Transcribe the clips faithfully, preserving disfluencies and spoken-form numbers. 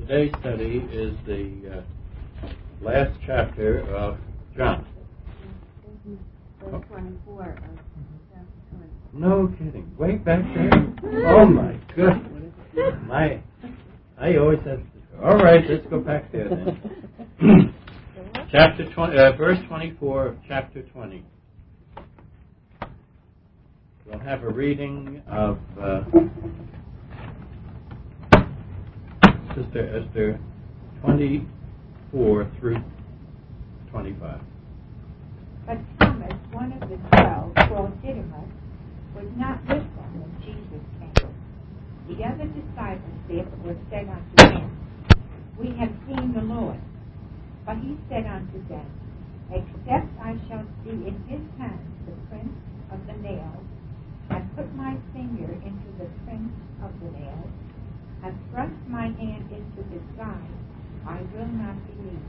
today's study is the uh, last chapter of John. Verse twenty-four of chapter twenty. No kidding. Way back there? Oh my goodness. My, I always have to. All right, let's go back there then. chapter twenty, uh, verse twenty-four of chapter twenty. We'll have a reading of uh, Sister Esther twenty-four through twenty-five. But Thomas, one of the twelve, called Didymus, was not with them when Jesus came. The other disciples therefore said unto him, We have seen the Lord. But he said unto them, Except I shall see in his hands the print of the nails, and put my finger into the print of the nails, and thrust my hand into his side, I will not believe.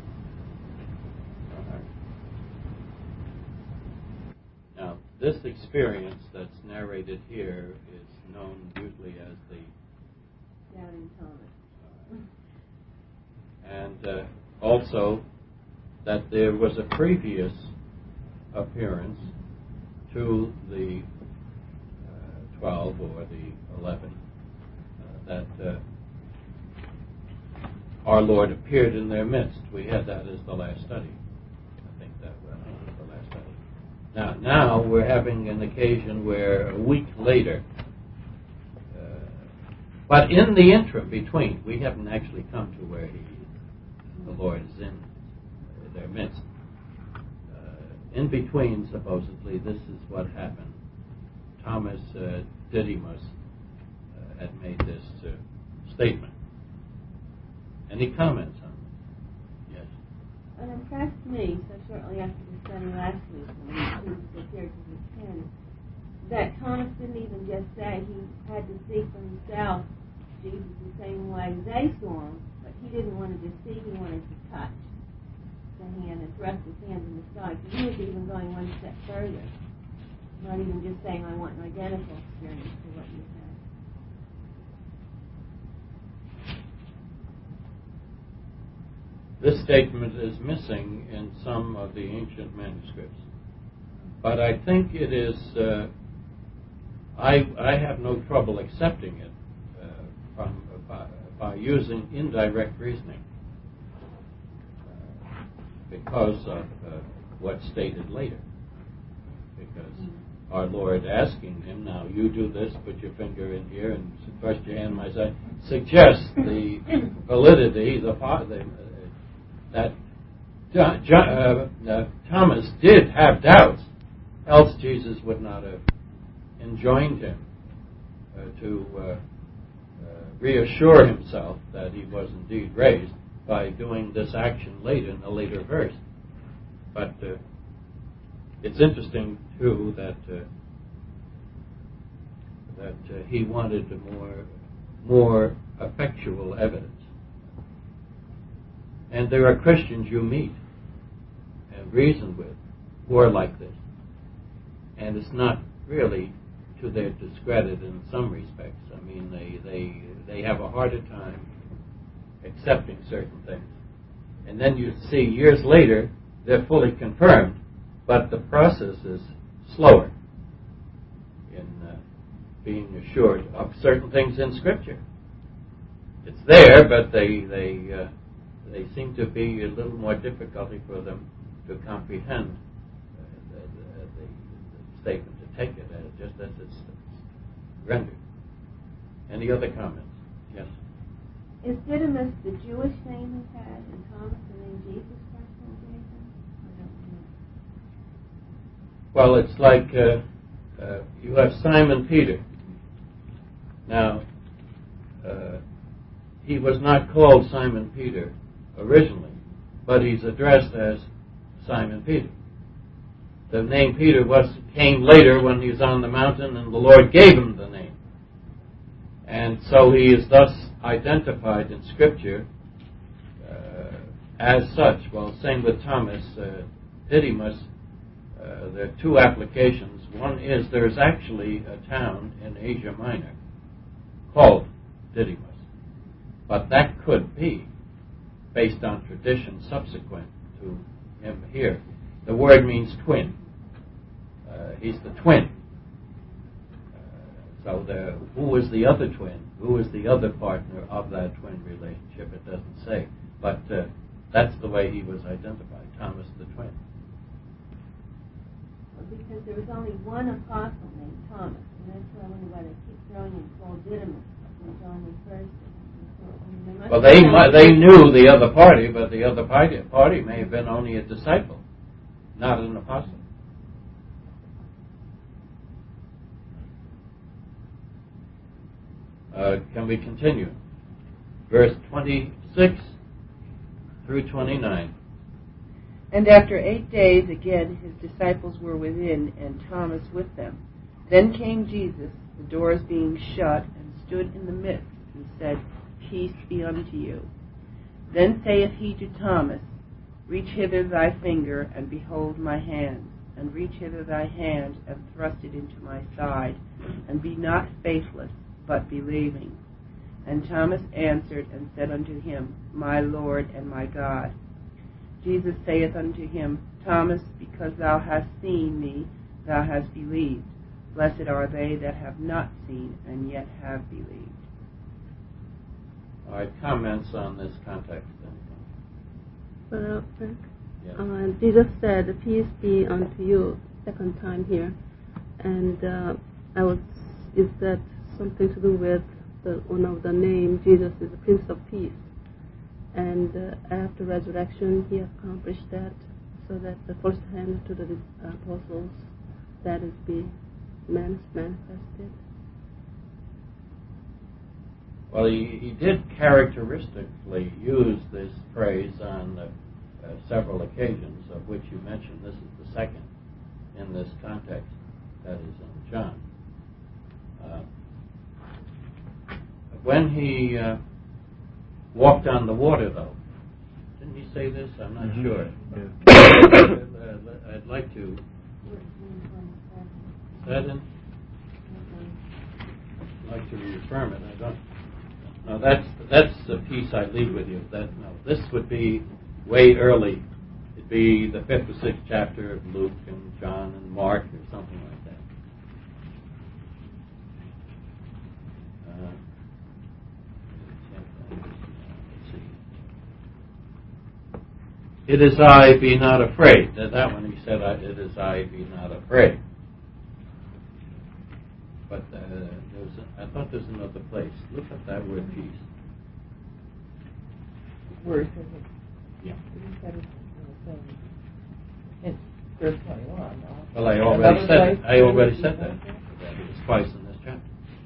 Now, this experience that's narrated here is known usually as the Doubting Thomas. and uh, also that there was a previous appearance to the uh, twelve or the eleven uh, that uh, our Lord appeared in their midst. We had that as the last study. I think that was the last study. Now, now we're having an occasion where a week later, uh, but in the interim between, we haven't actually come to where he, the Lord is in their midst. Uh, in between, supposedly, this is what happened. Thomas uh, Didymus uh, had made this uh, statement. Any comments on it? Yes. It impressed me, so shortly after the study last week, when Jesus appeared to his ten, that Thomas didn't even just say he had to see for himself Jesus the same way they saw him, but he didn't want to just see, he wanted to touch the hand and thrust his hand in the side. So he was even going one step further, not even just saying, I want an identical experience to what you had. This statement is missing in some of the ancient manuscripts. But I think it is, uh, I, I have no trouble accepting it uh, from, by, by using indirect reasoning uh, because of uh, what's stated later. Because our Lord asking him, now you do this, put your finger in here and thrust your hand in my side, suggests the validity, the, the that John, John, uh, uh, Thomas did have doubts, else Jesus would not have enjoined him uh, to uh, uh, reassure himself that he was indeed raised by doing this action late in a later verse. But uh, it's interesting too that uh, that uh, he wanted more more effectual evidence. And there are Christians you meet and reason with who are like this. And it's not really to their discredit in some respects. I mean, they, they, they have a harder time accepting certain things. And then you see years later, they're fully confirmed, but the process is slower in uh, being assured of certain things in Scripture. It's there, but they... they uh, they seem to be a little more difficulty for them to comprehend uh, the, the, the statement, to take it as just as it's rendered. Any other comments? Yes? Is Didymus the Jewish name he had, and Thomas the name Jesus personally gave him? I don't know. Well, it's like uh, uh, you have Simon Peter. Now, uh, he was not called Simon Peter originally, but he's addressed as Simon Peter. The name Peter was came later when he was on the mountain and the Lord gave him the name. And so he is thus identified in Scripture uh, as such. Well, same with Thomas uh, Didymus. Uh, there are two applications. One is there's actually a town in Asia Minor called Didymus. But that could be based on tradition subsequent to him here. The word means twin. Uh, he's the twin. Uh, so the, who is the other twin? Who is the other partner of that twin relationship? It doesn't say. But uh, that's the way he was identified, Thomas the twin. Well, because there was only one apostle named Thomas, and that's why I wonder why they keep throwing in Paul Didymus when John was first. Well, they they knew the other party, but the other party, party may have been only a disciple, not an apostle. Uh, can we continue? Verse twenty-six through twenty-nine. And after eight days again his disciples were within, and Thomas with them. Then came Jesus, the doors being shut, and stood in the midst, and said, Peace be unto you. Then saith he to Thomas, Reach hither thy finger, and behold my hands, and reach hither thy hand, and thrust it into my side, and be not faithless, but believing. And Thomas answered and said unto him, My Lord and my God. Jesus saith unto him, Thomas, because thou hast seen me, thou hast believed. Blessed are they that have not seen, and yet have believed. All right, comments on this context. Brother Frank, Yes. uh, Jesus said, Peace be unto you, second time here. And uh, I was, is that something to do with the, one of the name, Jesus is the Prince of Peace. And uh, after resurrection, he accomplished that, so that the first hand to the apostles, that is be manifested. Well, he, he did characteristically use this phrase on uh, uh, several occasions, of which you mentioned this is the second in this context, that is in John. Uh, when he uh, walked on the water, though, didn't he say this? I'm not mm-hmm. sure. Yeah. I'd like to... Seven? I'd like to reaffirm it. I don't... No, that's that's the piece I leave with you. That no, this would be way early. It'd be the fifth or sixth chapter of Luke and John and Mark or something like that. Uh, let's see. It is I, be not afraid. That, that one he said, it is I, be not afraid. But uh, there's a, I thought there's another place. Look at that word peace. Where is it? Yeah. It's verse twenty-one. No? Well, I already said it. I already said that. That it was twice in this chapter.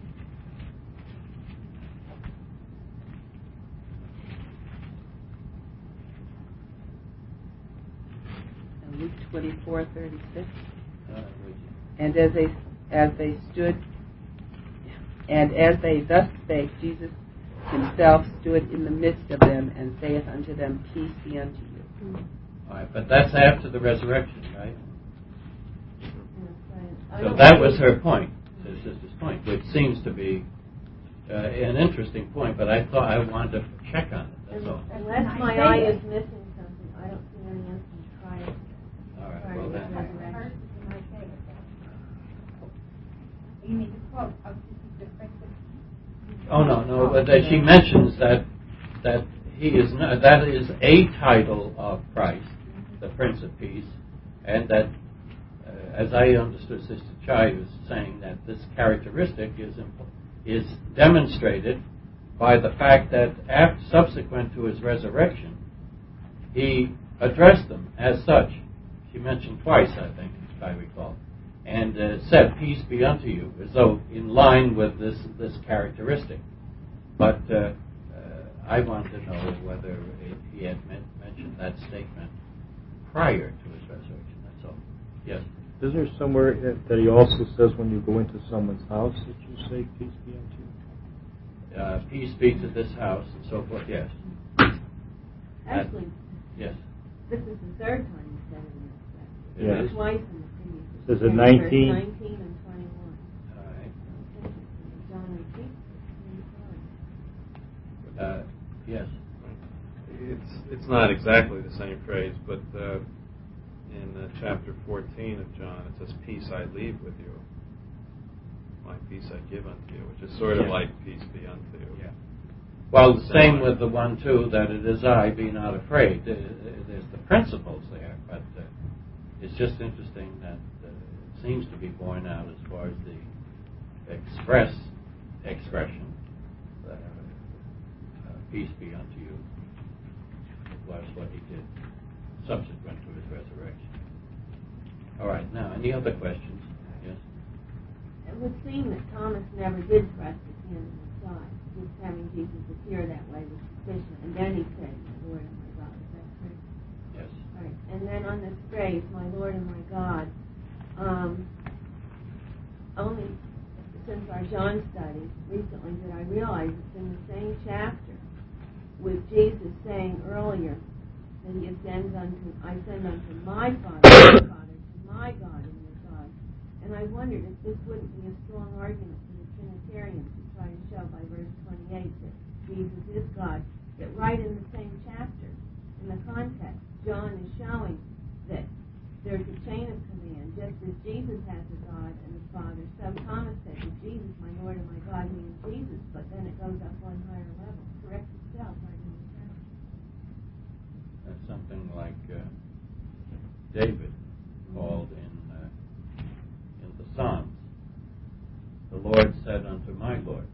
And Luke twenty-four thirty-six. Uh, and as they as they stood, and as they thus spake, Jesus himself stood in the midst of them, and saith unto them, Peace be unto you. Mm-hmm. All right, but that's after the resurrection, right? So that was her point, her sister's point, which seems to be uh, an interesting point, but I thought I wanted to check on it, that's all. Unless my eye is missing something, I don't see any instant prior. All right, well then. You mean the quote of the Prince of Peace? Oh no, no, but that she mentions that that he is not, that is a title of Christ, the Prince of Peace, and that, uh, as I understood, Sister Chai was saying that this characteristic is is demonstrated by the fact that after, subsequent to his resurrection, he addressed them as such. She mentioned twice, I think, if I recall. And uh, said, Peace be unto you, as though in line with this this characteristic. But uh, uh, I want to know whether it, he had meant, mentioned that statement prior to his resurrection. That's all. Yes? Isn't there somewhere that he also says when you go into someone's house that you say, Peace be unto you? Uh, peace be to this house, and so forth, yes. Actually, that, yes. This is the third time he said it in this chapter. Yes. It was twice in the previous. Is it nineteen? nineteen and twenty-one. All right. John and Pete. Uh, Yes. It's it's not exactly the same phrase, but uh, in uh, chapter fourteen of John, it says, "Peace I leave with you, my peace I give unto you," which is sort of Yeah. like "Peace be unto you." Yeah. Well, the Same same way. with the one, too, that it is I, be not afraid. There- There's the principles there, but uh, it's just interesting that uh, it seems to be borne out as far as the express expression, uh, uh, peace be unto you, was what he did subsequent to his resurrection. All right, now, any other questions? Yes? It would seem that Thomas never did trust his hand in his side. Just having Jesus appear that way was sufficient. And then he said, "My Lord and my God." Is that true? Yes. Right. And then on this phrase, "My Lord and my God," um, only since our John study recently did I realize it's in the same chapter with Jesus saying earlier that he ascends unto, I send unto my Father, your Father, to my God and your God. And I wondered if this wouldn't be a strong argument for the Trinitarians to try to show by verse twenty-eight that Jesus is God, that right in the same chapter, in the context, John is showing that there's a chain of command, just as Jesus has a God and a Father. So Thomas said to Jesus, "My Lord and my God," means Jesus, but then it goes up one higher level, corrects itself right in the chapter. That's something like uh, David called in uh, in the Psalms. The Lord said unto my Lord,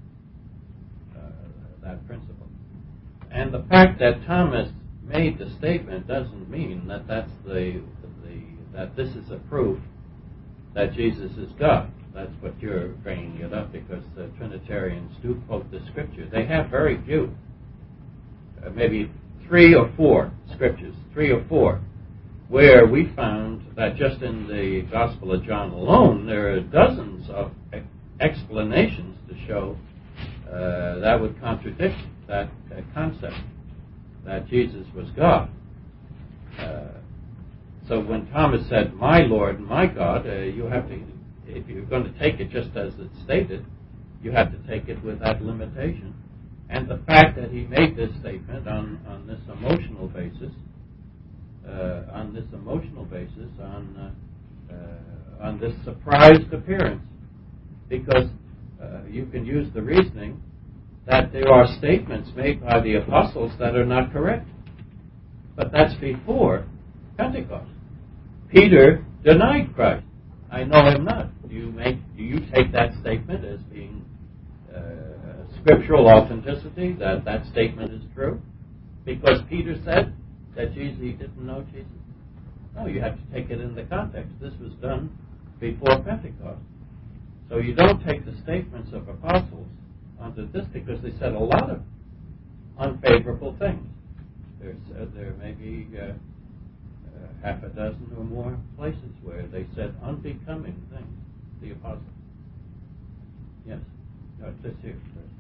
uh, that principle. And the fact that Thomas made the statement doesn't mean that that's the, the that this is a proof that Jesus is God. That's what you're bringing it up, because the Trinitarians do quote the Scripture. They have very few, uh, maybe three or four scriptures, three or four, where we found that just in the Gospel of John alone, there are dozens of explanations to show uh, that would contradict that uh, concept that Jesus was God. Uh, so when Thomas said, "My Lord and my God," uh, you have to, if you're going to take it just as it's stated, you have to take it with that limitation. And the fact that he made this statement on, on this emotional basis, uh, on this emotional basis, on uh, uh, on this surprised appearance, because uh, you can use the reasoning that there are statements made by the apostles that are not correct, but that's before Pentecost. Peter denied Christ. "I know him not." Do you make? Do you take that statement as being uh, scriptural authenticity, that that statement is true? Because Peter said that Jesus, he didn't know Jesus. No, you have to take it in the context. This was done before Pentecost. So you don't take the statements of apostles onto this, because they said a lot of unfavorable things. There's, uh, there may be uh, uh, half a dozen or more places where they said unbecoming things, the apostles. Yes. No, just here first.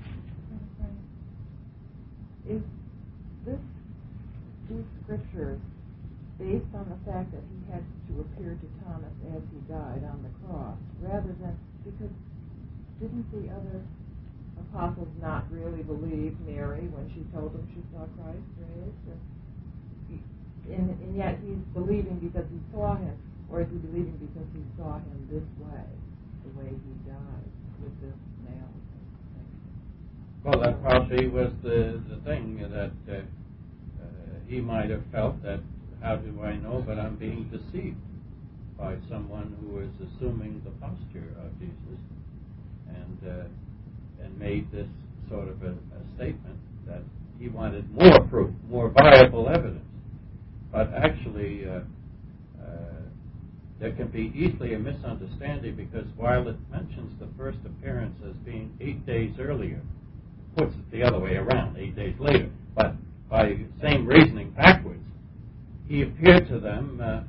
Is this, these scriptures, based on the fact that he had to appear to Thomas as he died on the cross, rather than, because didn't the other apostles not really believe Mary when she told them she saw Christ raised? And, and yet he's believing because he saw him, or is he believing because he saw him this way, the way he died with this nail? Well, that probably was the, the thing that uh, uh, he might have felt that, how do I know, but I'm being deceived by someone who is assuming the posture of Jesus, and uh, and made this sort of a, a statement that he wanted more proof, more viable evidence. But actually, uh, uh, there can be easily a misunderstanding, because while it mentions the first appearance as being eight days earlier, puts it the other way around, eight days later. But by same reasoning backwards, he appeared to them uh,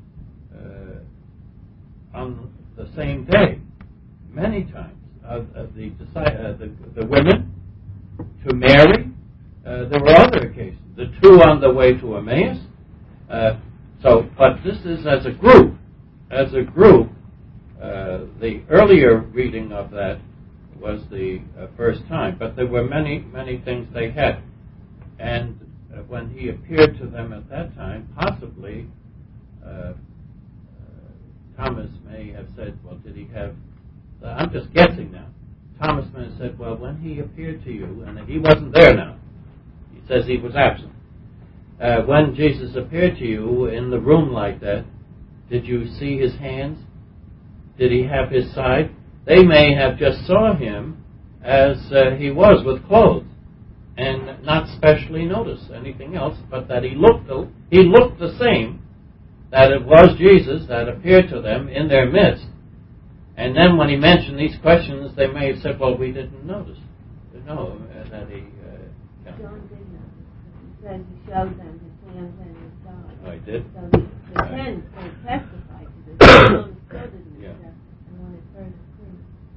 uh, on the same day, many times. Uh, uh, the, uh, the the women, to Mary, uh, there were other occasions. The two on the way to Emmaus. Uh, so, but this is as a group. As a group, uh, the earlier reading of that was the uh, first time, but there were many, many things they had. And uh, when he appeared to them at that time, possibly uh, uh, Thomas may have said, well, did he have, uh, I'm just guessing now. Thomas may have said, well, when he appeared to you, and he wasn't there now. He says he was absent. Uh, when Jesus appeared to you in the room like that, did you see his hands? Did he have his side? They may have just saw him as uh, he was with clothes and not specially noticed anything else, but that he looked the, he looked the same, that it was Jesus that appeared to them in their midst. And then when he mentioned these questions, they may have said, well, we didn't notice. No, uh, that he... Uh, yeah. John did notice. He said he showed them his hands and his side. Oh, he did? So the, the Right. ten can testify to this. John still didn't Yeah. accept and wanted further proof.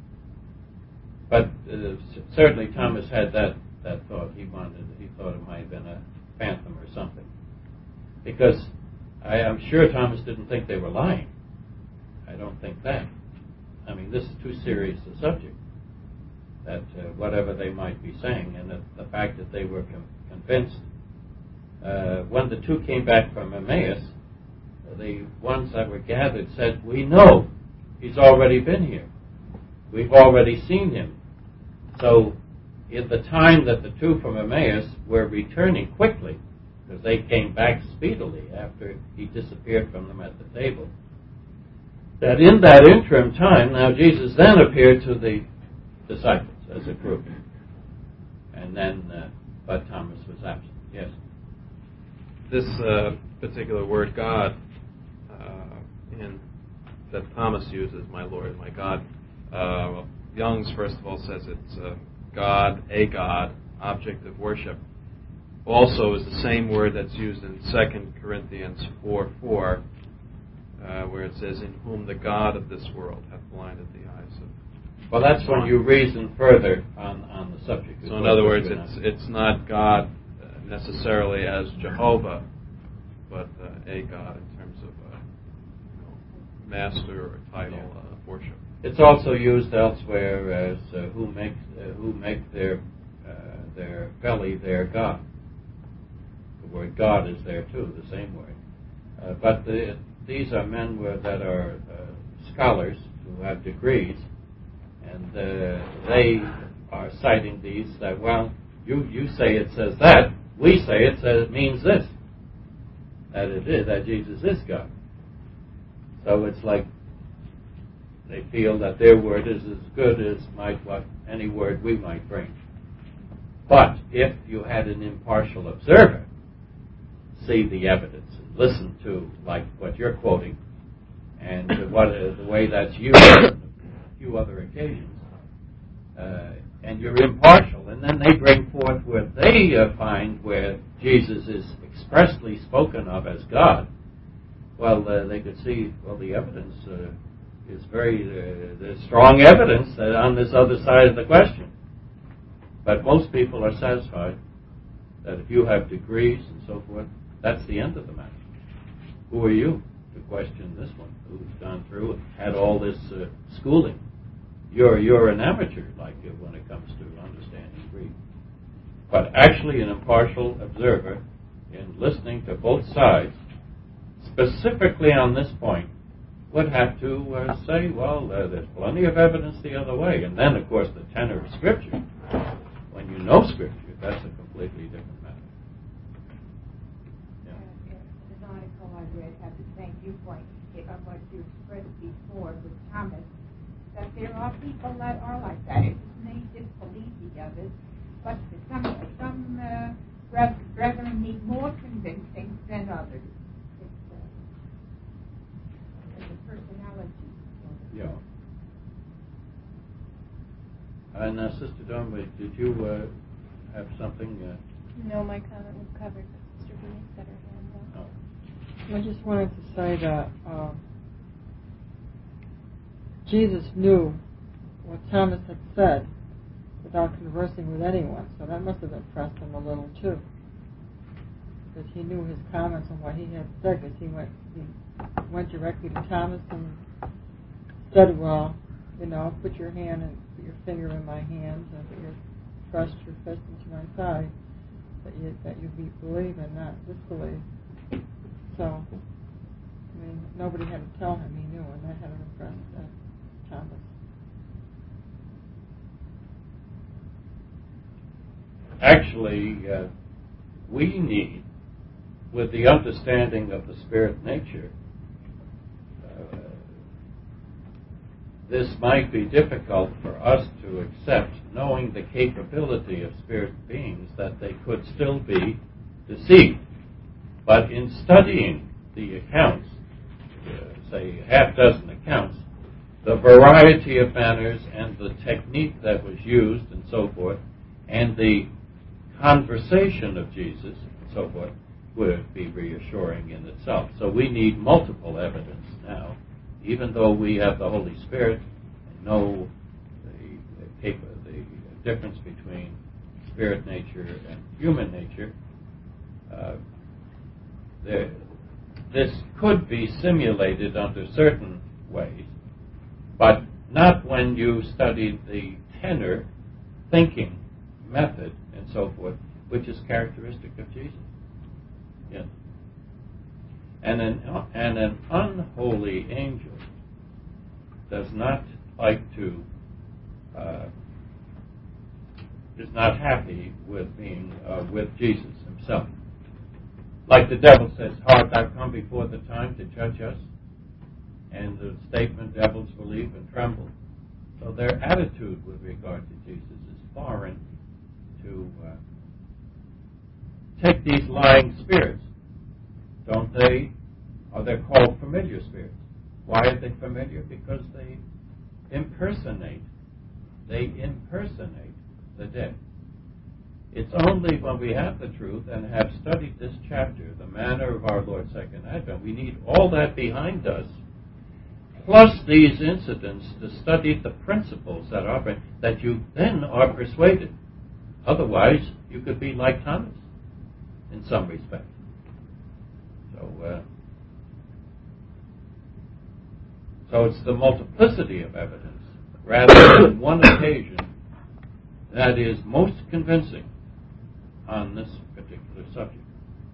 But uh, c- certainly Thomas had that, that thought. He wanted, he thought it might have been a phantom or something. Because I, I'm sure Thomas didn't think they were lying. I don't think that. I mean, this is too serious a subject. That uh, whatever they might be saying, and that the fact that they were com- convinced. Uh, when the two came back from Emmaus, the ones that were gathered said, we know he's already been here. We've already seen him. So, in the time that the two from Emmaus were returning quickly, because they came back speedily after he disappeared from them at the table, that in that interim time, now Jesus then appeared to the disciples as a group. And then, uh, but Thomas was absent. Yes? This uh, particular word, God, uh, in, that Thomas uses, my Lord and my God, uh, well, Young's, first of all, says it's uh, God, a God, object of worship. Also is the same word that's used in Second Corinthians four four, uh, where it says, in whom the God of this world hath blinded the eyes of... Well, that's when you reason further on, on the subject. So in other words, it's it's not God uh, necessarily as Jehovah, but uh, a God in terms of uh, you know, master or title Yeah. uh, worship. It's also used elsewhere as uh, who make uh, who make their uh, their belly their God. The word God is there too, the same word. Uh, but the, these are men where, that are uh, scholars who have degrees, and uh, they are citing these that, well, you, you say it says that, we say it says it means this, that it is, that Jesus is God. So it's like they feel that their word is as good as might what any word we might bring. But if you had an impartial observer see the evidence and listen to, like what you're quoting, and what uh, the way that's used on a few other occasions, uh, and you're impartial, and then they bring forth where they uh, find where Jesus is expressly spoken of as God, well, uh, they could see, well, the evidence uh, is very, uh, there's strong evidence that on this other side of the question. But most people are satisfied that if you have degrees and so forth, that's the end of the matter. Who are you to question this one who's gone through and had all this uh, schooling? You're you're an amateur, like uh, when it comes to understanding Greek. But actually, an impartial observer, in listening to both sides, specifically on this point, would have to uh, say, well, uh, there's plenty of evidence the other way. And then, of course, the tenor of Scripture. When you know Scripture, that's a completely different matter. Yeah. An article I read had the same viewpoint of what you expressed before with Thomas, that there are people that are like that. It may disbelieve the others, but some some uh, brethren need more convincing than others. It's, uh, it's a personality. Yeah. And uh, Sister Dornbush, did you uh, have something? Uh, No, my comment was covered, but Sister Phoenix got her hand up. oh. I just wanted to say that uh, Jesus knew what Thomas had said without conversing with anyone, so that must have impressed him a little too. Because he knew his comments on what he had said, because he went, he went directly to Thomas and said, well, you know, put your hand and put your finger in my hands and put your, thrust your fist into my side. that you that you be, believe and not disbelieve. So, I mean, nobody had to tell him he knew, and that had to impress uh, Thomas. Actually, uh, we need, with the understanding of the spirit nature, uh, this might be difficult for us to accept, knowing the capability of spirit beings that they could still be deceived. But in studying the accounts, uh, say a half dozen accounts, the variety of manners and the technique that was used and so forth, and the conversation of Jesus and so forth, would be reassuring in itself. So we need multiple evidence now, even though we have the Holy Spirit and know the, the difference between spirit nature and human nature. Uh, there, this could be simulated under certain ways, but not when you study the tenor thinking method and so forth, which is characteristic of Jesus. Yes. And an, and an unholy angel does not like to, uh, is not happy with being uh, with Jesus himself. Like the devil says, "Art thou come before the time to judge us?" And the statement, "Devils believe and tremble." So their attitude with regard to Jesus is foreign to uh, take these lying spirits. Don't they? Are they called familiar spirits? Why are they familiar? Because they impersonate. They impersonate the dead. It's only when we have the truth and have studied this chapter, the manner of our Lord's second advent, we need all that behind us, plus these incidents, to study the principles that are, that you then are persuaded. Otherwise, you could be like Thomas in some respect. So, uh, so it's the multiplicity of evidence, rather than one occasion, that is most convincing on this particular subject.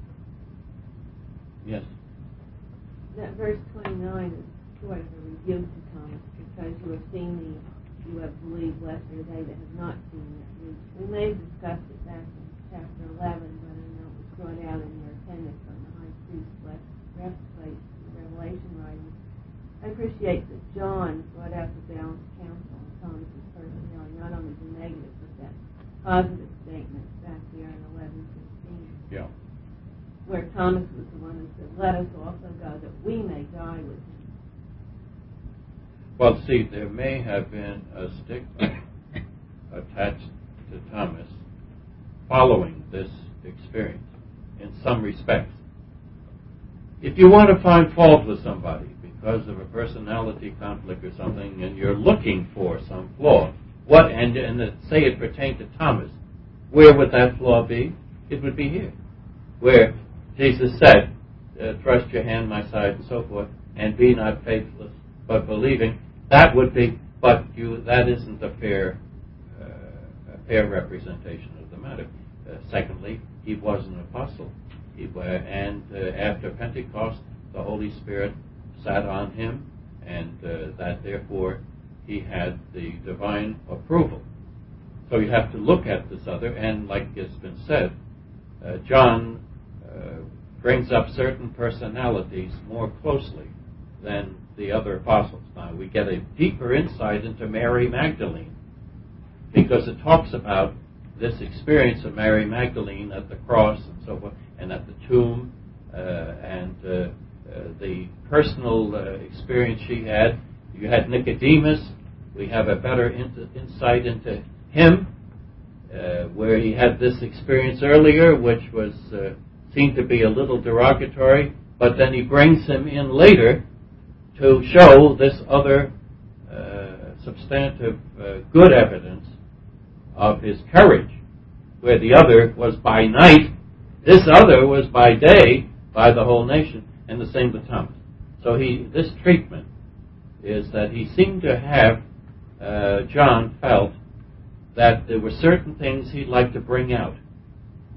Yes? That verse twenty-nine is sort of a rebuke to Thomas, because you have seen me, you have believed, blessed are they that have not seen it. We, we may have discussed it back in chapter eleven, but I know it was brought out in your appendix on the high priest's breastplate, the Revelation writing. I appreciate that John brought out the balanced counsel on Thomas's personality, not only the negative, but that positive statement back there in eleven fifteen. Yeah. Where Thomas was the one who said, "Let us also go that we may die with him." Well, see, there may have been a stigma attached to Thomas following this experience in some respects. If you want to find fault with somebody because of a personality conflict or something, and you're looking for some flaw, what and, and say it pertained to Thomas, where would that flaw be? It would be here, where Jesus said, uh, "Thrust your hand in my side," and so forth, and be not faithless but believing. That would be, but you that isn't a fair, uh, a fair representation of the matter. Uh, secondly, he was an apostle, he, uh, and uh, after Pentecost, the Holy Spirit sat on him, and uh, that therefore he had the divine approval. So you have to look at this other, and like it's been said, uh, John uh, brings up certain personalities more closely than the other apostles. Now we get a deeper insight into Mary Magdalene, because it talks about this experience of Mary Magdalene at the cross and so forth, and at the tomb, uh, and uh, uh, the personal uh, experience she had. You had Nicodemus. We have a better in- insight into him, uh, where he had this experience earlier, which was uh, seemed to be a little derogatory, but then he brings him in later to show this other uh, substantive uh, good evidence of his courage, where the other was by night, this other was by day by the whole nation, and the same with Thomas. So he, this treatment is that he seemed to have, uh, John felt that there were certain things he'd like to bring out,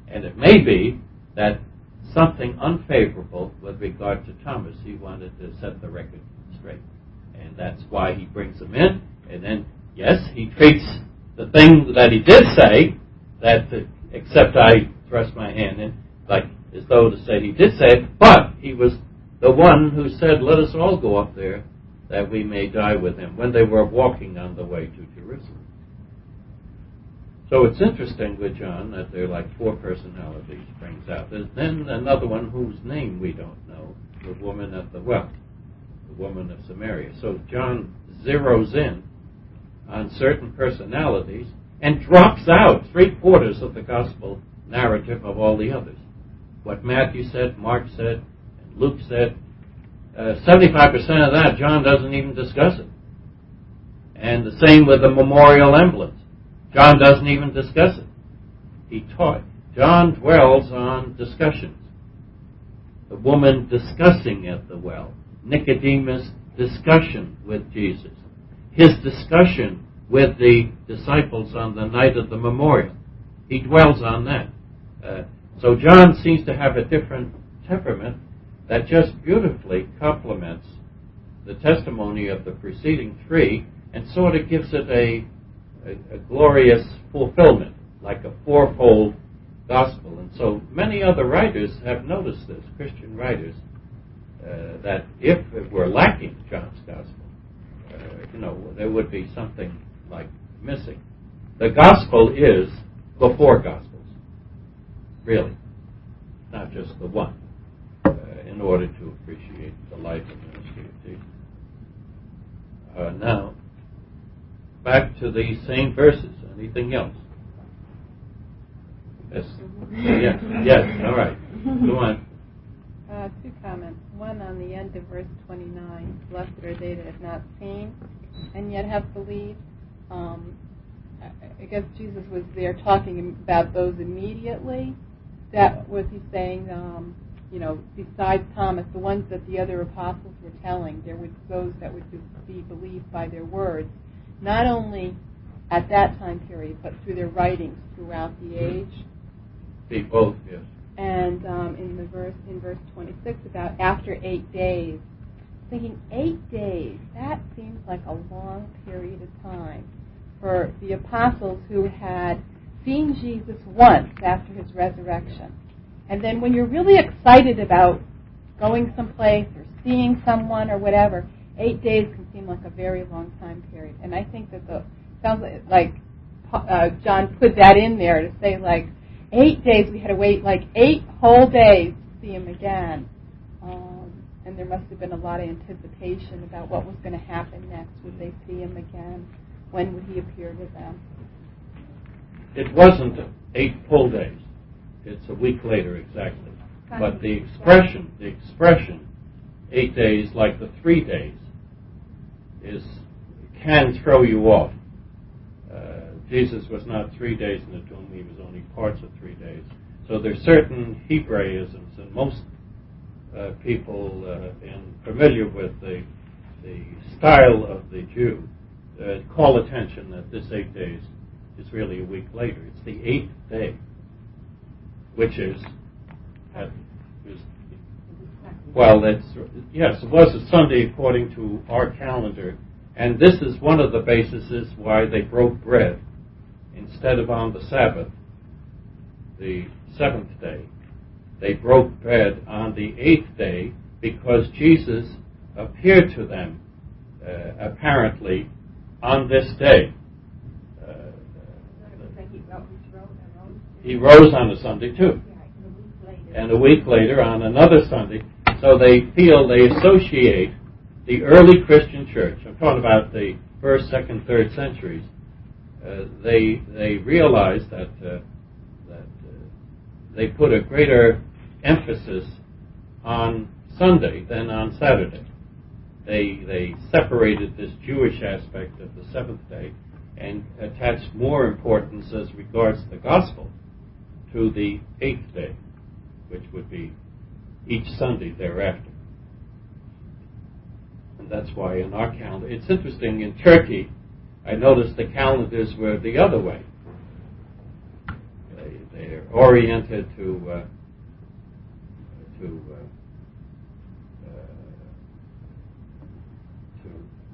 And it may be that something unfavorable with regard to Thomas, he wanted to set the record straight. And that's why he brings him in. And then, yes, he treats the thing that he did say, that uh, except I thrust my hand in, like as though to say he did say it, but he was the one who said, let us all go up there that we may die with him, when they were walking on the way to Jerusalem. So it's interesting with John that there are like four personalities brings out. There's then another one whose name we don't know, the woman at the well, the woman of Samaria. So John zeroes in on certain personalities and drops out three quarters of the gospel narrative of all the others. What Matthew said, Mark said, and Luke said, uh, seventy-five percent of that John doesn't even discuss it. And the same with the memorial emblems. John doesn't even discuss it. He taught. John dwells on discussions. The woman discussing at the well. Nicodemus' discussion with Jesus. His discussion with the disciples on the night of the memorial. He dwells on that. Uh, so John seems to have a different temperament that just beautifully complements the testimony of the preceding three and sort of gives it a A, a glorious fulfillment, like a fourfold gospel. And so many other writers have noticed this, Christian writers, uh, that if it were lacking John's gospel, uh, you know, there would be something like missing. The gospel is the four gospels, really, not just the one, uh, in order to appreciate the life and ministry of Jesus. Uh, now, back to these same verses. Anything else? Yes. Yes. Yes. All right. Go on. Uh, two comments. One on the end of verse twenty-nine. Blessed are they that have not seen and yet have believed. Um, I guess Jesus was there talking about those immediately. That was he saying, um, you know, besides Thomas, the ones that the other apostles were telling, there were those that would be believed by their words. Not only at that time period, but through their writings throughout the age. They both, yes. And um, in the verse in verse twenty-six about after eight days, thinking eight days, that seems like a long period of time for the apostles who had seen Jesus once after his resurrection. And then when you're really excited about going someplace or seeing someone or whatever, eight days can seem like a very long time period. And I think that the sounds like, like uh, John put that in there to say, like, eight days, we had to wait like eight whole days to see him again. Um, and there must have been a lot of anticipation about what was going to happen next. Would they see him again? When would he appear to them? It wasn't eight full days. It's a week later exactly. But the expression, the expression, eight days like the three days, is can throw you off. Uh, Jesus was not three days in the tomb; he was only parts of three days. So there's certain Hebraisms, and most uh, people uh, in, familiar with the the style of the Jew uh, call attention that this eight days is really a week later. It's the eighth day, which is, uh, is well, it's yes, it was a Sunday according to our calendar. And this is one of the bases why they broke bread instead of on the Sabbath, the seventh day. They broke bread on the eighth day because Jesus appeared to them uh, apparently on this day. Uh, he rose on a Sunday too. And a week later on another Sunday. So they feel they associate the early Christian church, I'm talking about the first, second, third centuries, uh, they they realized that uh, that uh, they put a greater emphasis on Sunday than on Saturday. They they separated this Jewish aspect of the seventh day and attached more importance as regards the gospel to the eighth day, which would be each Sunday thereafter. And that's why in our calendar, it's interesting, in Turkey, I noticed the calendars were the other way. They, they're oriented to uh, to uh, uh, to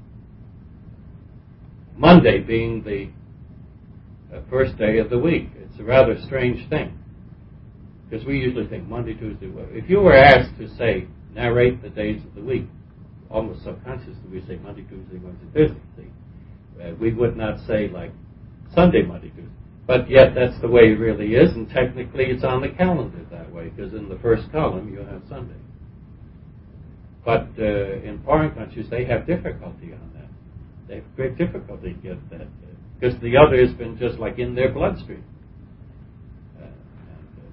Monday being the uh, first day of the week. It's a rather strange thing, because we usually think Monday, Tuesday. If you were asked to say, narrate the days of the week, almost subconsciously we say Monday, Tuesday, Wednesday, Thursday. See? Uh, we would not say like Sunday, Monday, Tuesday. But yet that's the way it really is, and technically it's on the calendar that way, because in the first column you have Sunday. But uh, in foreign countries they have difficulty on that. They have great difficulty to get that, because uh, the other has been just like in their bloodstream. Uh, and, uh,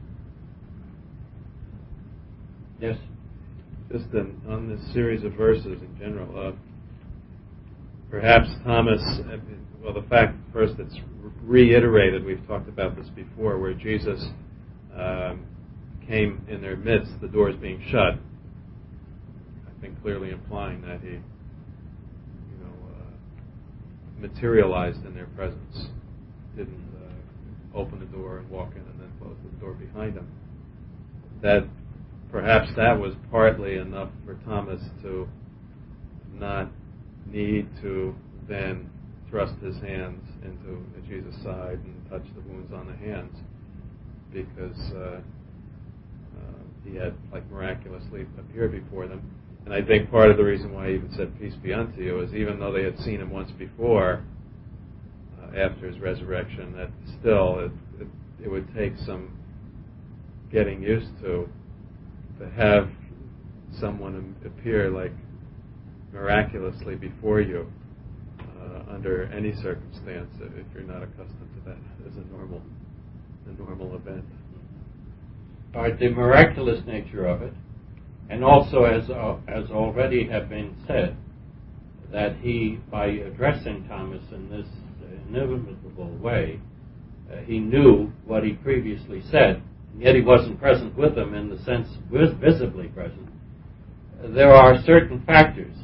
yes? Just in, on this series of verses in general, uh, perhaps Thomas, well, the fact first it's reiterated, we've talked about this before, where Jesus um, came in their midst, the doors being shut, I think clearly implying that he, you know, uh, materialized in their presence, didn't uh, open the door and walk in and then close the door behind him. That perhaps that was partly enough for Thomas to not need to then thrust his hands into Jesus' side and touch the wounds on the hands, because uh, uh, he had like miraculously appeared before them. And I think part of the reason why he even said, "Peace be unto you," is even though they had seen him once before uh, after his resurrection, that still it, it, it would take some getting used to to have someone appear like miraculously before you uh, under any circumstance, if you're not accustomed to that as a normal, a normal event. All right, the miraculous nature of it, and also as uh, as already have been said, that he, by addressing Thomas in this inimitable way, uh, he knew what he previously said, and yet he wasn't present with them in the sense was visibly present. There are certain factors.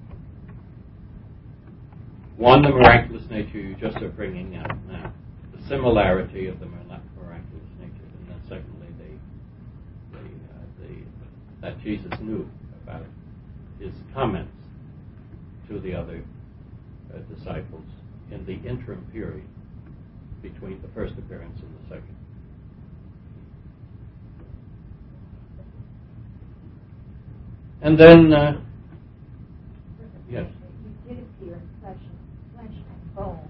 One, the miraculous nature you just are bringing out now, the similarity of the miraculous nature, and then secondly, the, the, uh, the that Jesus knew about his comments to the other uh, disciples in the interim period between the first appearance and the second. And then, uh, yes. He did appear in flesh and, flesh and bone.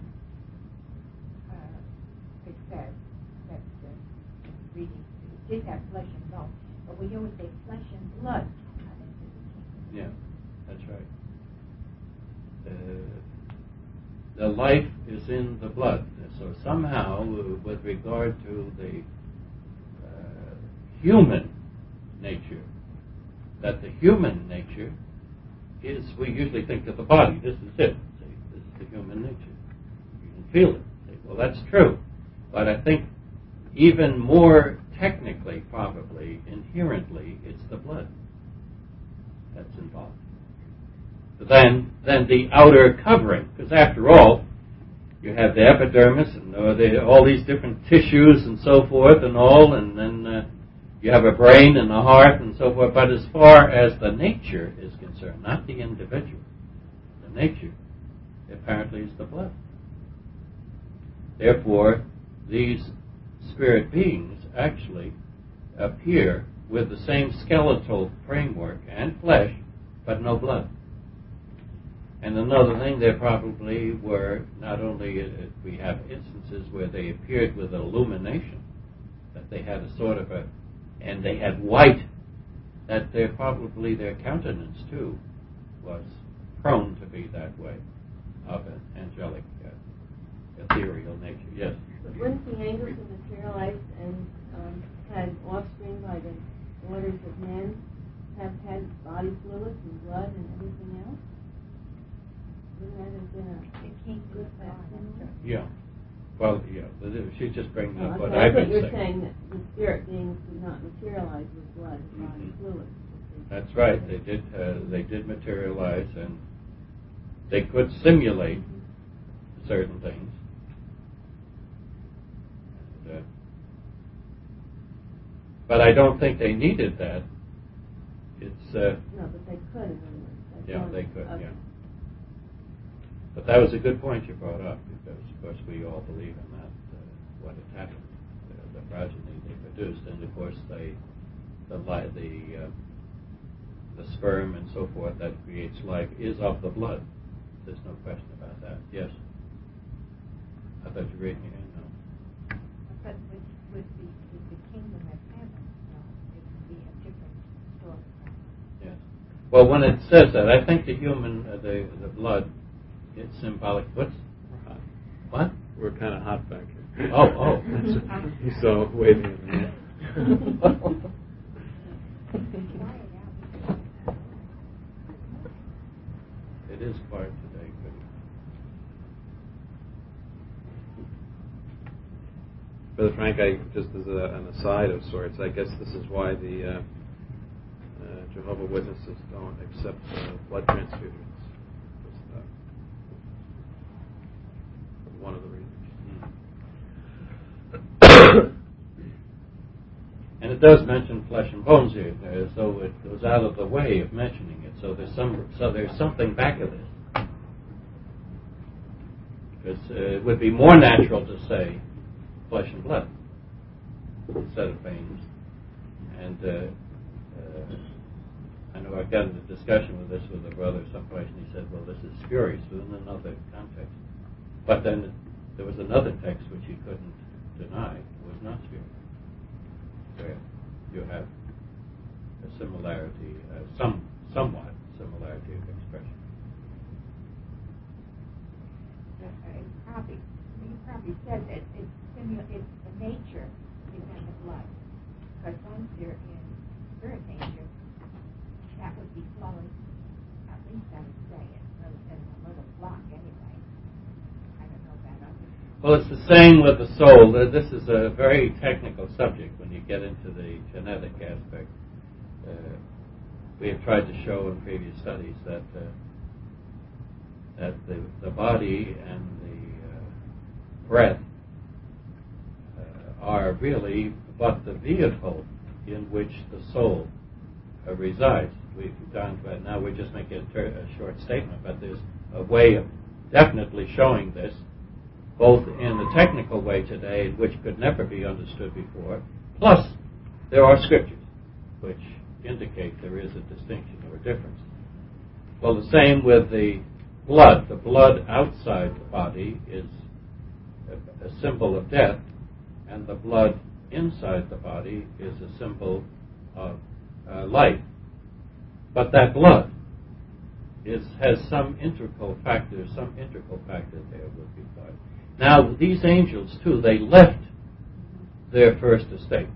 Uh, it says that uh, reading, he did have flesh and bone, but we always say flesh and blood. Yeah, that's right. Uh, the life is in the blood. So somehow, uh, with regard to the uh, human nature, that the human nature is, we usually think of the body. This is it. See, this is the human nature. You can feel it. See, well, that's true. But I think even more technically, probably, inherently, it's the blood that's involved. Then, then the outer covering, because after all, you have the epidermis and uh, the, all these different tissues and so forth and all, and then uh, you have a brain and a heart and so forth. But as far as the nature is concerned, not the individual, the nature apparently is the blood. Therefore, these spirit beings actually appear with the same skeletal framework and flesh, but no blood. And another thing, there probably were not only, uh, we have instances where they appeared with illumination, that they had a sort of a, and they had white, that they're probably their countenance too was prone to be that way, of an angelic, uh, ethereal nature. Yes? But wouldn't the angels have materialized and um, had offspring by the daughters of men have had body fluids and blood and everything else? Wouldn't that have been a... It came to us that Yeah. Well, yeah, she's just bringing up Oh, what okay. I've I thought been you were saying. saying that the spirit beings did not materialize with blood and body Mhm. fluids. That's right. They did. Uh, they did materialize, and they could simulate certain things. And, uh, but I don't think they needed that. It's uh, No, but they could have. That's yeah, one- they could, okay. yeah. But that was a good point you brought up, because of course we all believe in that, uh, what had happened, the, the progeny they produced, and of course they, the li- the uh, the sperm and so forth that creates life is of the blood. There's no question about that. Yes. I thought you were reading it. No. But with, with, the, with the kingdom of heaven, no, it would be a different story. Yes. Well, when it says that, I think the human, uh, the the blood, it's symbolic. What's We're hot. what? We're kind of hot back here. Oh, oh. So waving at me. It is quiet today. Good. Brother Frank, I, just as a, an aside of sorts, I guess this is why the uh, uh, Jehovah's Witnesses don't accept uh, blood transfusions. Just, uh, one of the reasons. And it does mention flesh and bones here, uh, so it goes out of the way of mentioning it. So there's some, so there's something back of this. Because uh, it would be more natural to say flesh and blood instead of veins. And uh, uh, I know I've gotten into discussion with this with a brother someplace, and he said, "Well, this is spurious within another context." But then there was another text which he couldn't deny was not spurious, where you have a similarity, uh, some somewhat similarity of expression. Uh, probably, you probably said that it's, simu- it's the nature is in the blood. Because once you're in spirit nature, that would be flowing, at least I would say, in, in a little flock anyway. I don't know about others. Well, it's the same with the soul. Uh, This is a very technical subject when you get into the genetic aspect. Uh, we have tried to show in previous studies that uh, that the, the body and the uh, breath uh, are really but the vehicle in which the soul uh, resides. We've gone to it now. We're just making a, ter- a short statement, but there's a way of definitely showing this, both in the technical way today, which could never be understood before, plus there are scriptures which indicate there is a distinction or a difference. Well, the same with the blood. The blood outside the body is a, a symbol of death, and the blood inside the body is a symbol of uh, life. But that blood is has some integral factor, some integral factor there with regard. Now, these angels, too, they left their first estate.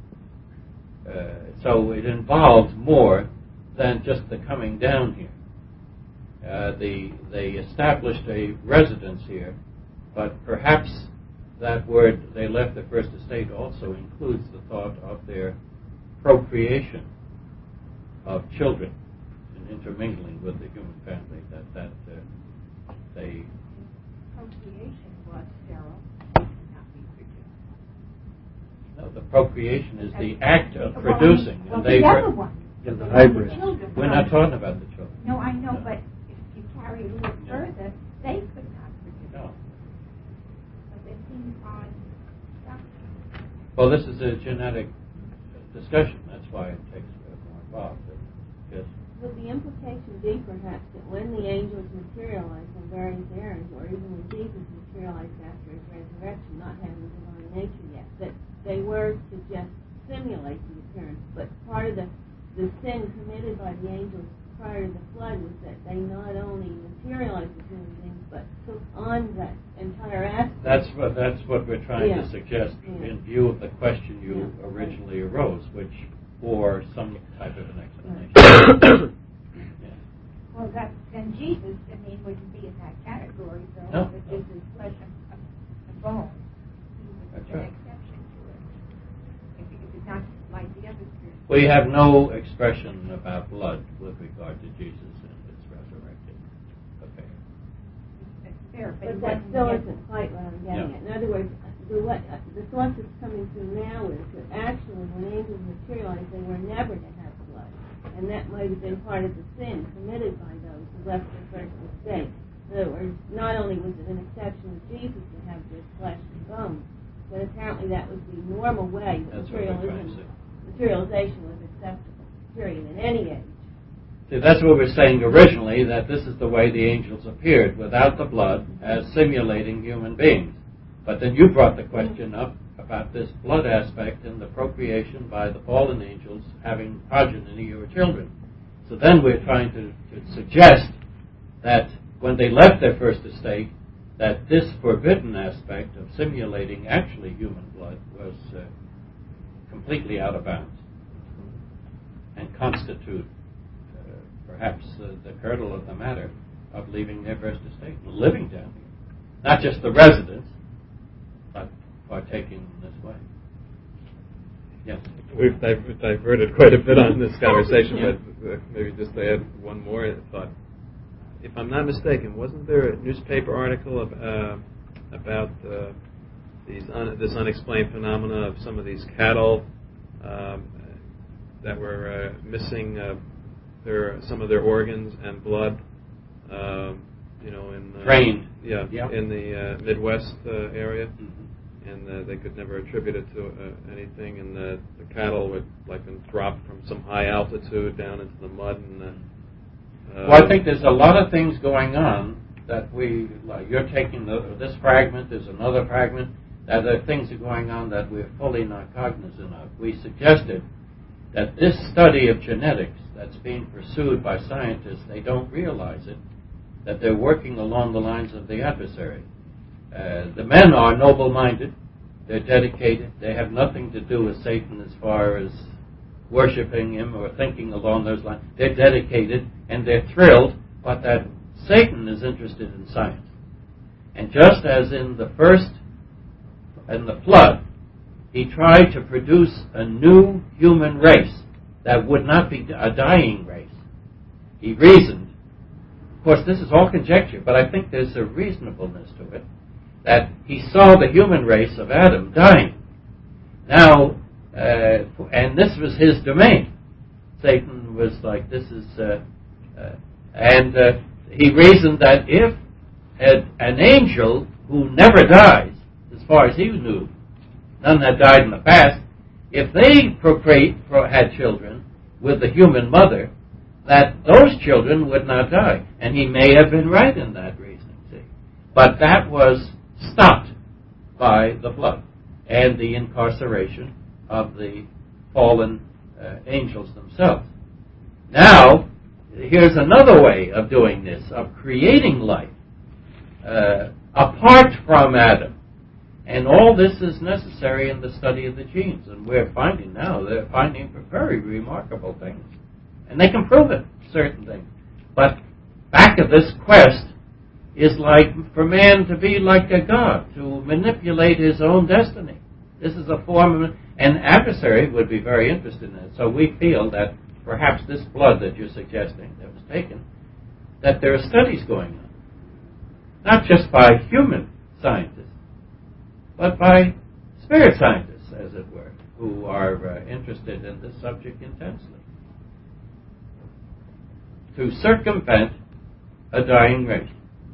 Uh, so it involved more than just the coming down here. Uh, the, they established a residence here, but perhaps that word, they left their first estate, also includes the thought of their procreation of children and intermingling with the human family, that, that uh, they... Procreation was sterile. It could not be produced. No, the procreation is the act of Well, producing. Well, and they the other were- one. In the hybrid. The children. We're not talking about the children. No, I know, No. but if you carry a little further, they could not produce. No. But they seem odd stuff. Well, this is a genetic discussion. That's why it takes uh, more involved. But, yes. Would the implication be perhaps that when the angels materialized in various areas, or even when Jesus materialized after his resurrection, not having the divine nature yet, that they were to just simulate the appearance, but part of the, the sin committed by the angels prior to the flood was that they not only materialized as human beings, but took on that entire aspect. That's what that's what we're trying Yeah. to suggest Yeah. in view of the question you Yeah. originally arose, which bore some type of an explanation. Yeah. Well, that, then Jesus, I mean, wouldn't be in that category, though. No. But this is flesh and, and bone. He was That's an right. exception to it. If, if it's not like the other spirits. We have no expression about blood with regard to Jesus and his resurrected. Okay. That's fair, but, But it that wasn't still yet- isn't quite what I'm getting Yeah. at. In other words, the way, uh, the thought that's coming through now is that actually when angels materialized, they were never to have blood. And that might have been part of the sin committed by those who left their first estate. In other words, not only was it an exception of Jesus to have this flesh and bones, but apparently that was the normal way that That's what we're trying to materialism, say. materialization was acceptable, period, in any age. See, that's what we're saying originally, that this is the way the angels appeared, without the blood, as simulating human beings. But then you brought the question up about this blood aspect and the procreation by the fallen angels having progeny or children. So then we're trying to, to suggest that when they left their first estate, that this forbidden aspect of simulating actually human blood was uh, completely out of bounds and constitute uh, perhaps uh, the kernel of the matter of leaving their first estate and living down here. Not just the residents, but partaking in this way. Yes? We've di- diverted quite a bit on this conversation, yeah. but uh, maybe just to add one more thought. If I'm not mistaken, wasn't there a newspaper article of, uh, about uh, these un- this unexplained phenomena of some of these cattle um, that were uh, missing uh, their some of their organs and blood? Um, you know, in uh, Drained. Yeah, yeah, in the uh, Midwest uh, area, mm-hmm. and uh, they could never attribute it to uh, anything. And the, the cattle would like been dropped from some high altitude down into the mud and. Uh, Uh, well, I think there's a lot of things going on that we, like you're taking the, this fragment, there's another fragment, that there are things are going on that we're fully not cognizant of. We suggested that this study of genetics that's being pursued by scientists, they don't realize it, that they're working along the lines of the adversary. Uh, the men are noble-minded, they're dedicated, they have nothing to do with Satan as far as worshipping him or thinking along those lines. They're dedicated and they're thrilled, but that Satan is interested in science. And just as in the first, in the flood, he tried to produce a new human race that would not be a dying race. He reasoned, of course this is all conjecture, but I think there's a reasonableness to it, that he saw the human race of Adam dying. Now, Uh, and this was his domain. Satan was like, this is, uh, uh, and uh, he reasoned that if a, an angel who never dies, as far as he knew, none had died in the past, if they procreate, had children with the human mother, that those children would not die. And he may have been right in that reasoning, see. But that was stopped by the flood and the incarceration of the fallen uh, angels themselves. Now, here's another way of doing this, of creating life uh, apart from Adam. And all this is necessary in the study of the genes. And we're finding now, they're finding very remarkable things. And they can prove it, certain things. But back of this quest is like for man to be like a god, to manipulate his own destiny. This is a form of, an adversary would be very interested in it. So we feel that perhaps this blood that you're suggesting that was taken, that there are studies going on. Not just by human scientists, but by spirit scientists, as it were, who are uh, interested in this subject intensely. To circumvent a dying race.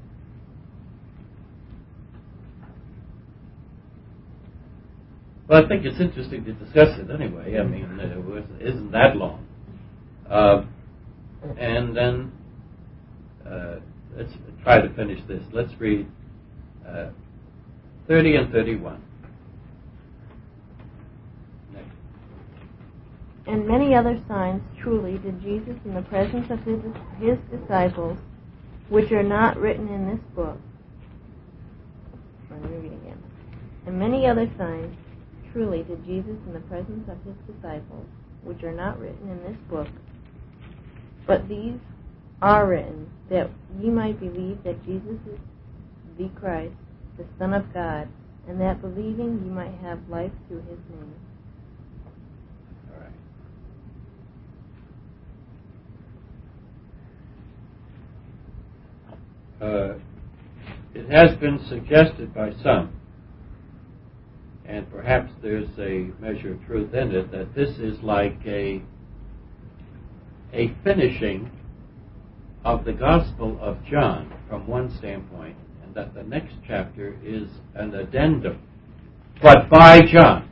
Well, I think it's interesting to discuss it anyway. I mean, it isn't that long. Uh, and then, uh, let's try to finish this. Let's read uh, thirty and thirty-one. Next. And many other signs truly did Jesus in the presence of his, his disciples, which are not written in this book. Let me read again. And many other signs truly did Jesus in the presence of his disciples, which are not written in this book. But these are written, that ye might believe that Jesus is the Christ, the Son of God, and that believing ye might have life through his name. All right. Uh, it has been suggested by some perhaps there's a measure of truth in it, that this is like a a finishing of the Gospel of John from one standpoint, and that the next chapter is an addendum, but by John.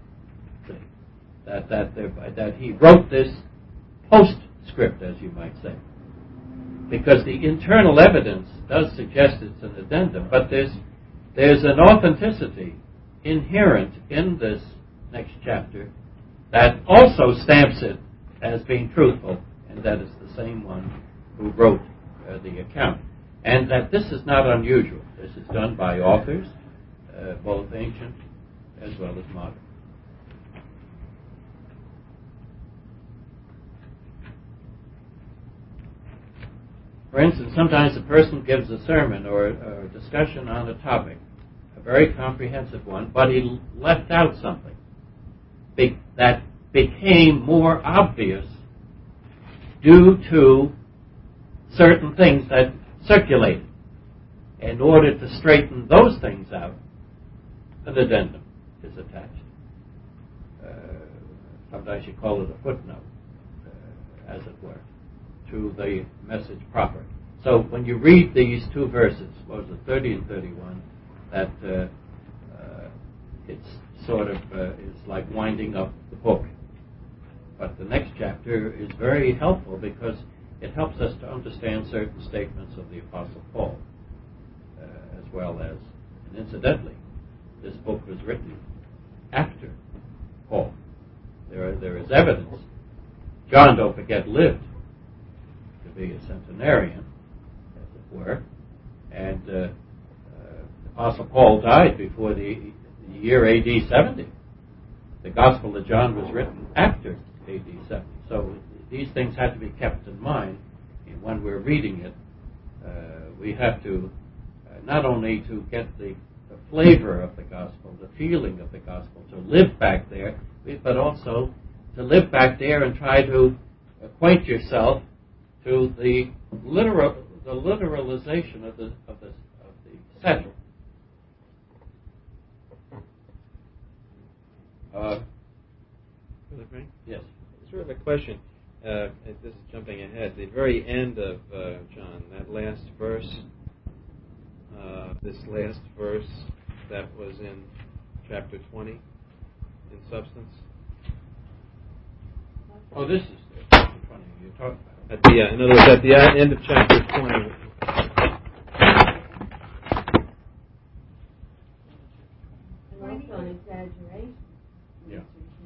That that there, that he wrote this postscript, as you might say, because the internal evidence does suggest it's an addendum, but there's there's an authenticity inherent in this next chapter that also stamps it as being truthful, and that it's the same one who wrote uh, the account, and that this is not unusual. This is done by authors, uh, both ancient as well as modern. For instance, sometimes a person gives a sermon or, or a discussion on a topic, a very comprehensive one, but he left out something be- that became more obvious due to certain things that circulated. In order to straighten those things out, an addendum is attached. Uh, sometimes you call it a footnote, uh, as it were, to the message proper. So when you read these two verses, what was it, thirty and thirty-one, that uh, uh, it's sort of uh, is like winding up the book. But the next chapter is very helpful because it helps us to understand certain statements of the Apostle Paul, uh, as well as, and incidentally, this book was written after Paul. There, there is evidence. John, don't forget, lived to be a centenarian, as it were, and uh, uh, the Apostle Paul died before the, the year A D seventy. The Gospel of John was written after A D seventy. So these things have to be kept in mind, and when we're reading it, uh, we have to uh, not only to get the, the flavor of the Gospel, the feeling of the Gospel, to live back there, but also to live back there and try to acquaint yourself to the literal, the literalization of the of the of the setting. Uh, yes. Sort of a question. Uh, this is jumping ahead. The very end of uh, John, that last verse, uh, this last verse that was in chapter twenty, in substance. Oh, this is chapter twenty you're talking about. At the, uh, in other words, at the end of chapter twenty. And also an exaggeration. Yeah.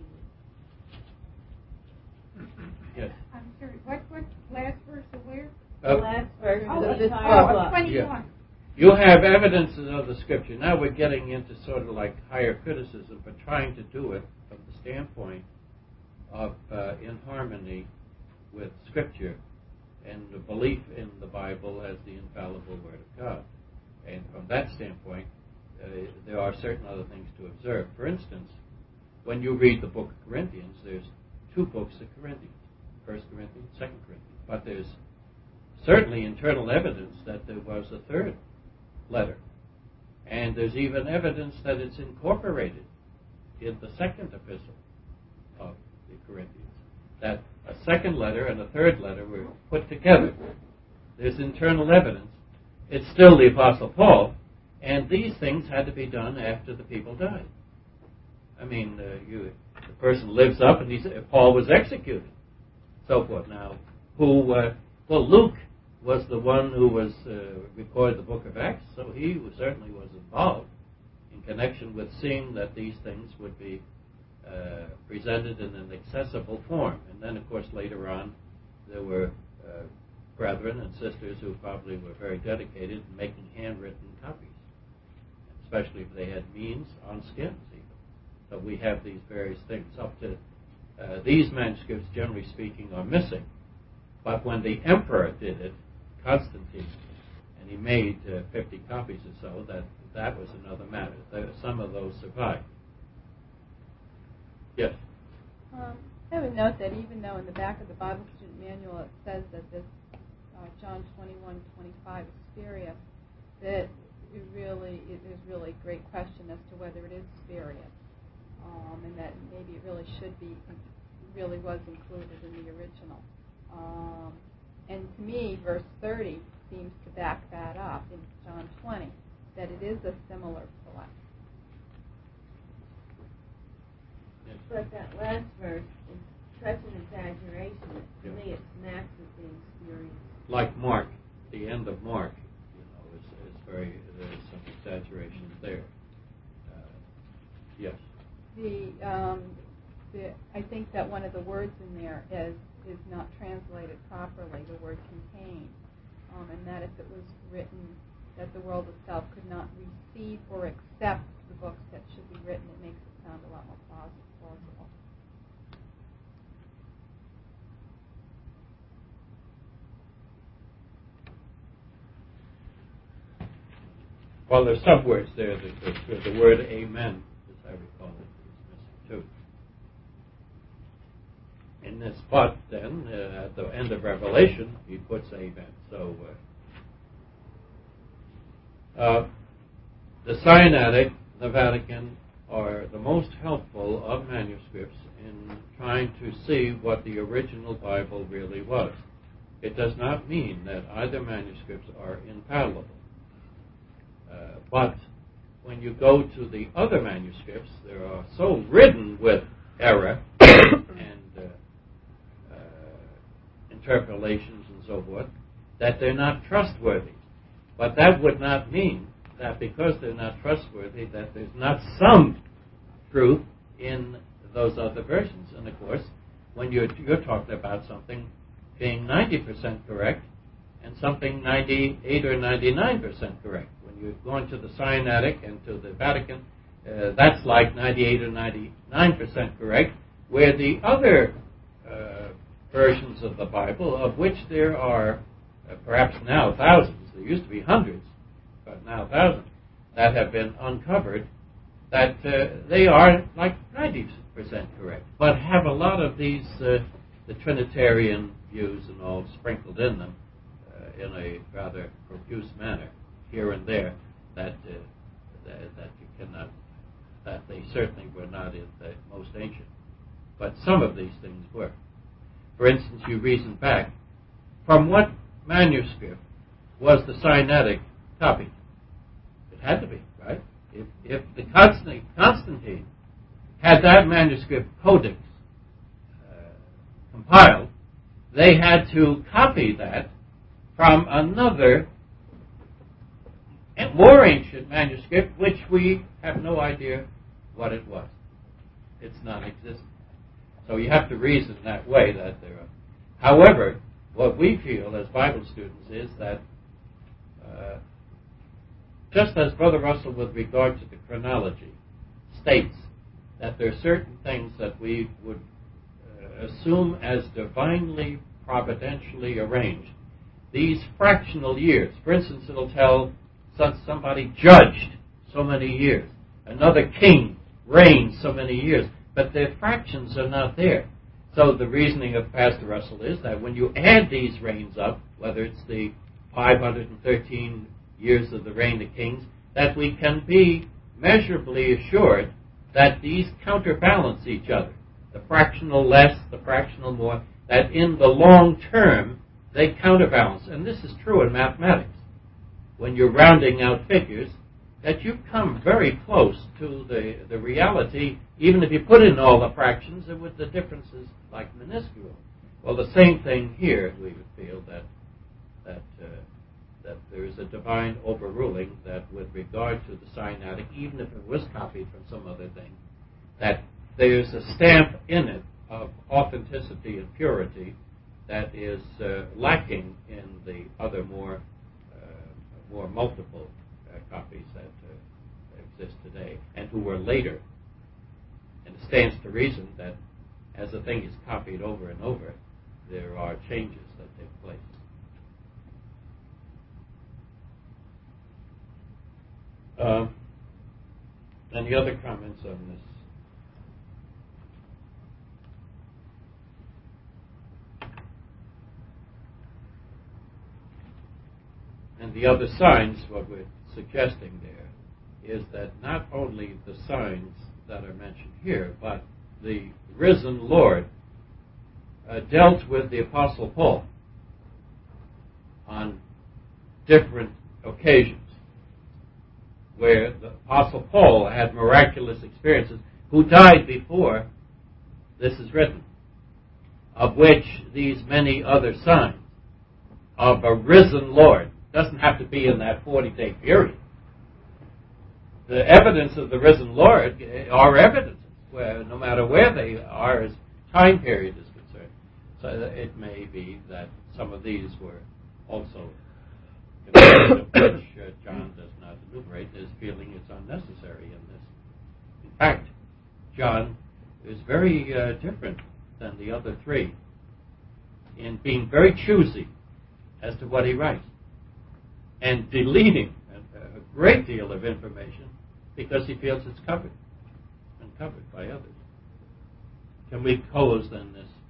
Yes. I'm sorry, what, what, last verse of where? The Uh, last verse Oh, of the oh, entire of book. twenty-one. You have evidences of the Scripture. Now we're getting into sort of like higher criticism, but trying to do it from the standpoint of uh, in harmony with Scripture and the belief in the Bible as the infallible Word of God. And from that standpoint, uh, there are certain other things to observe. For instance, when you read the book of Corinthians, there's two books of Corinthians, First Corinthians, Second Corinthians. But there's certainly internal evidence that there was a third letter. And there's even evidence that it's incorporated in the second epistle of the Corinthians. That a second letter and a third letter were put together. There's internal evidence. It's still the Apostle Paul, and these things had to be done after the people died. I mean, uh, you, the person lives up, and he's, Paul was executed, so forth. Now, who? Uh, well, Luke was the one who was uh, recorded the book of Acts, so he was, certainly was involved in connection with seeing that these things would be uh, presented in an accessible form. And then, of course, later on, there were uh, brethren and sisters who probably were very dedicated in making handwritten copies, especially if they had means on skins even. So we have these various things. Up to uh, these manuscripts, generally speaking, are missing. But when the emperor did it, Constantine, and he made uh, fifty copies or so, that that was another matter. There, some of those survived. Yes? Um, I would note that even though in the back of the Bible Student Manual it says that this uh, John twenty-one twenty-five is spurious, that it really it is really a great question as to whether it is spurious. um, and that maybe it really should be, really was included in the original. Um, and to me, verse thirty seems to back that up in John twenty, that it is a similar play. But that last verse is such an exaggeration that to yeah. me it smacks of being spurious. Like Mark, the end of Mark, you know, is, is very, there's some exaggerations there. Uh, yes? The, um, the, I think that one of the words in there is, is not translated properly, the word contain. Um, and that if it was written that the world itself could not receive or accept the books that should be written, it makes it sound a lot more plausible. Well, there's some words there. The, the, the word amen, as I recall it, is missing too. In this spot, then, uh, at the end of Revelation, he puts amen. So, uh, uh, the Sinaitic, the Vatican, are the most helpful of manuscripts in trying to see what the original Bible really was. It does not mean that either manuscripts are infallible. Uh, but when you go to the other manuscripts, they are so ridden with error and uh, uh, interpolations and so forth that they're not trustworthy. But that would not mean that because they're not trustworthy that there's not some truth in those other versions. And of course, when you're, you're talking about something being ninety percent correct and something ninety-eight or ninety-nine percent correct. When you're going to the Sinaitic and to the Vatican, uh, that's like ninety-eight or ninety-nine percent correct, where the other uh, versions of the Bible, of which there are uh, perhaps now thousands, there used to be hundreds, but now thousands, that have been uncovered, that uh, they are like ninety percent correct, but have a lot of these, uh, the Trinitarian views and all sprinkled in them uh, in a rather profuse manner here and there, that, uh, that that you cannot, that they certainly were not in the most ancient. But some of these things were. For instance, you reason back, from what manuscript was the Sinaitic copied? It had to be, right? If, if the Constantine, Constantine had that manuscript codex uh, compiled, they had to copy that from another and more ancient manuscript, which we have no idea what it was. It's non-existent. So you have to reason that way. That there are. However, what we feel as Bible students is that uh, just as Brother Russell, with regard to the chronology, states that there are certain things that we would uh, assume as divinely, providentially arranged. These fractional years, for instance, it'll tell somebody judged so many years, another king reigned so many years, but their fractions are not there. So the reasoning of Pastor Russell is that when you add these reigns up, whether it's the five hundred thirteen years of the reign of kings, that we can be measurably assured that these counterbalance each other. The fractional less, the fractional more, that in the long term they counterbalance. And this is true in mathematics. When you're rounding out figures, that you come very close to the, the reality, even if you put in all the fractions, and with the differences like minuscule. Well, the same thing here, we would feel that that uh, that there is a divine overruling that with regard to the Sinaitic, even if it was copied from some other thing, that there's a stamp in it of authenticity and purity that is uh, lacking in the other more uh, more multiple uh, copies that uh, exist today and who were later. And it stands to reason that as a thing is copied over and over, there are changes that take place. Uh, any other comments on this? And the other signs, what we're suggesting there, is that not only the signs that are mentioned here, but the risen Lord uh, dealt with the Apostle Paul on different occasions, where the Apostle Paul had miraculous experiences, who died before this is written, of which these many other signs of a risen Lord doesn't have to be in that forty-day period. The evidence of the risen Lord are evidences, where no matter where they are as time period is concerned. So it may be that some of these were also concerns of which uh, John does not enumerate, is feeling it's unnecessary in this. In fact, John is very uh, different than the other three in being very choosy as to what he writes and deleting a, a great deal of information because he feels it's covered and covered by others. Can we close then this